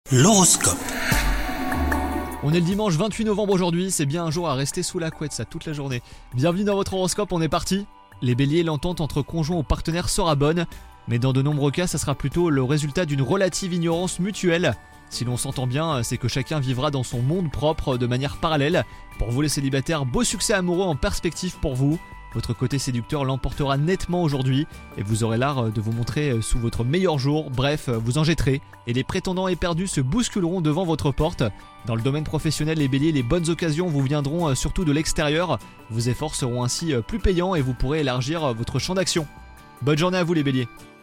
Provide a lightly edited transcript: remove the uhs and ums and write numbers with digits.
L'horoscope. On est le dimanche 28 novembre aujourd'hui, c'est bien un jour à rester sous la couette ça toute la journée. Bienvenue dans votre horoscope, on est parti. Les béliers, l'entente entre conjoints ou partenaires sera bonne, mais dans de nombreux cas ça sera plutôt le résultat d'une relative ignorance mutuelle. Si l'on s'entend bien, c'est que chacun vivra dans son monde propre de manière parallèle. Pour vous les célibataires, beau succès amoureux en perspective pour vous. Votre côté séducteur l'emportera nettement aujourd'hui et vous aurez l'art de vous montrer sous votre meilleur jour. Bref, vous en jetterez et les prétendants éperdus se bousculeront devant votre porte. Dans le domaine professionnel, les béliers, les bonnes occasions vous viendront surtout de l'extérieur. Vos efforts seront ainsi plus payants et vous pourrez élargir votre champ d'action. Bonne journée à vous les béliers.